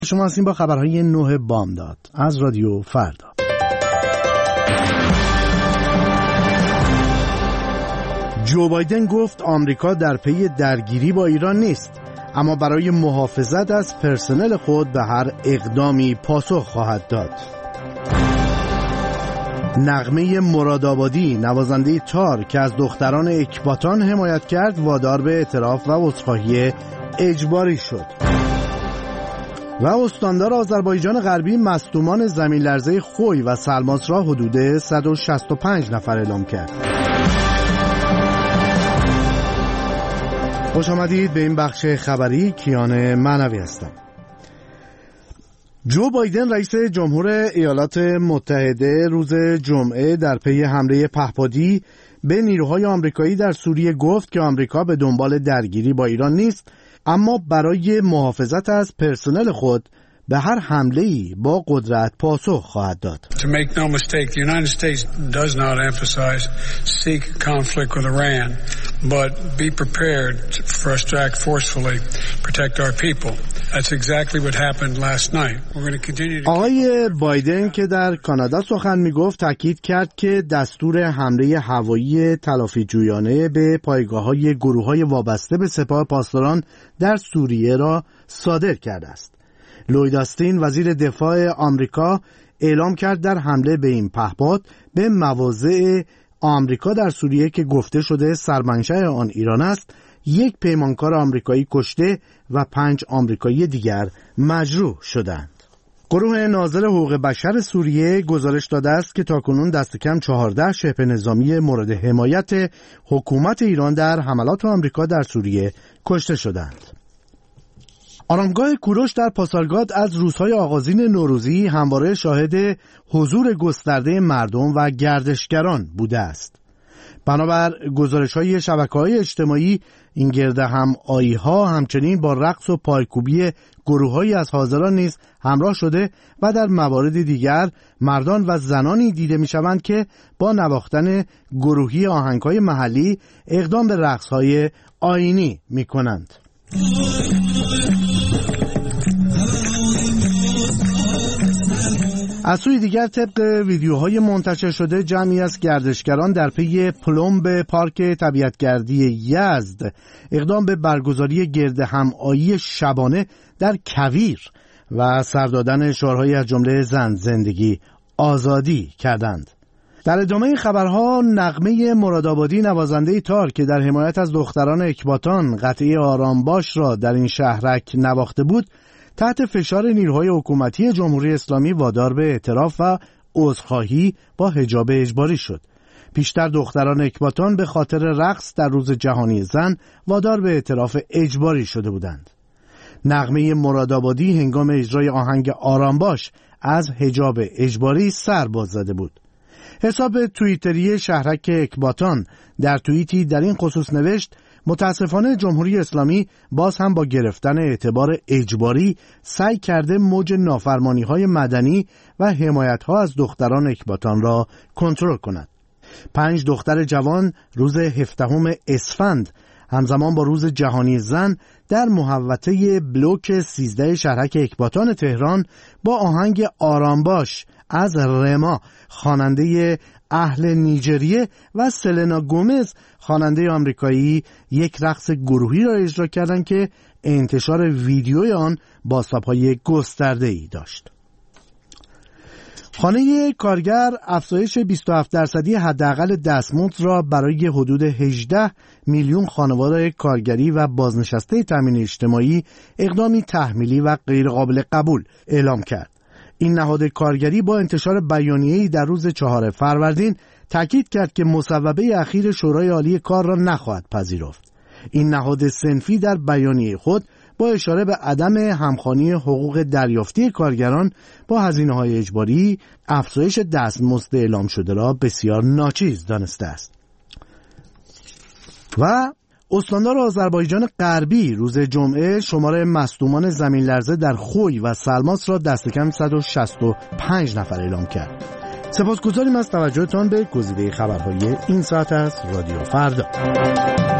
شما هستین با خبرهای 9 بامداد از رادیو فردا. جو بایدن گفت آمریکا در پی درگیری با ایران نیست، اما برای محافظت از پرسنل خود به هر اقدامی پاسخ خواهد داد. نغمه مرادآبادی، نوازنده تار که از دختران اکباتان حمایت کرد، وادار به اعتراف و عذرخواهی اجباری شد. و استاندار آذربایجان غربی مصدومان زمین لرزه خوی و سلماس را حدود 165 نفر اعلام کرد. خوش آمدید به این بخش خبری. کیان معنوی هستم. جو بایدن رئیس جمهور ایالات متحده روز جمعه در پی حمله پهپادی به نیروهای آمریکایی در سوریه گفت که آمریکا به دنبال درگیری با ایران نیست، اما برای محافظت از پرسنل خود به هر حمله‌ای با قدرت پاسخ خواهد داد. To make no mistake, the United States does not emphasize seek conflict with Iran, but be prepared for us to act forcefully, protect our people. That's exactly what happened last night. We're going to continue to... آقای بایدن که در کانادا سخن میگفت تاکید کرد که دستور حمله هوایی تلافی‌جویانه به پایگاه‌های گروه‌های وابسته به سپاه پاسداران در سوریه را صادر کرده است. لوید آستین وزیر دفاع آمریکا اعلام کرد در حمله به این پهپاد به مواضع آمریکا در سوریه که گفته شده سرمنشأ آن ایران است، 1 پیمانکار آمریکایی کشته و 5 آمریکایی دیگر مجروح شدند. گروه ناظر حقوق بشر سوریه گزارش داده است که تاکنون دست کم 14 شبه نظامی مورد حمایت حکومت ایران در حملات آمریکا در سوریه کشته شدند. آرامگاه کوروش در پاسارگاد از روزهای آغازین نوروزی همواره شاهد حضور گسترده مردم و گردشگران بوده است. بنابر گزارش‌های شبکه‌های اجتماعی، این گرد هم‌آیی‌ها همچنین با رقص و پایکوبی گروه‌هایی از حاضران نیز همراه شده و در موارد دیگر مردان و زنانی دیده می‌شوند که با نواختن گروهی آهنگ‌های محلی اقدام به رقص‌های آیینی می‌کنند. از سوی دیگر طبق ویدیوهای منتشر شده جمعی از گردشگران در پی پلمب پارک طبیعتگردی یزد اقدام به برگزاری گرد همایی شبانه در کویر و سر دادن شعارهایی از جمله زن، زندگی، آزادی کردند. در ادامه خبرها نغمه مرادآبادی، نوازنده تار که در حمایت از دختران اکباتان قطعه آرامباش را در این شهرک نواخته بود، تحت فشار نیروهای حکومتی جمهوری اسلامی وادار به اعتراف و عذرخواهی با حجاب اجباری شد. پیشتر دختران اکباتان به خاطر رقص در روز جهانی زن وادار به اعتراف اجباری شده بودند. نغمه مرادآبادی هنگام اجرای آهنگ آرامباش از حجاب اجباری سر باز زده بود. حساب توییتری شهرک اکباتان در توییتی در این خصوص نوشت: متاسفانه جمهوری اسلامی باز هم با گرفتن اعتبار اجباری سعی کرده موج نافرمانی‌های مدنی و حمایت‌ها از دختران اکباتان را کنترل کند. 5 دختر جوان روز 17 اسفند همزمان با روز جهانی زن در محوطه بلوک 13 شهرک اکباتان تهران با آهنگ آرامباش از رما، خواننده اهل نیجریه، و سلنا گومز، خواننده آمریکایی، یک رقص گروهی را اجرا کردند که انتشار ویدیوی آن بازتاب‌های گسترده‌ای داشت. خانه کارگر افزایش 27% حداقل دستمزد را برای حدود 18 میلیون خانواده کارگری و بازنشسته تامین اجتماعی اقدامی تحمیلی و غیرقابل قبول اعلام کرد. این نهاد کارگری با انتشار بیانیه‌ای در روز 4 فروردین تاکید کرد که مصوبه اخیر شورای عالی کار را نخواهد پذیرفت. این نهاد صنفی در بیانیه خود با اشاره به عدم همخوانی حقوق دریافتی کارگران با هزینه‌های اجباری، افزایش دستمزد اعلام شده را بسیار ناچیز دانسته است. و استاندار آذربایجان غربی روز جمعه شمار مصدومان زمین لرزه در خوی و سلماس را دست کم 165 نفر اعلام کرد. سپاسگزاریم از توجهتان به گزیده خبرهای این ساعت از رادیو فردا.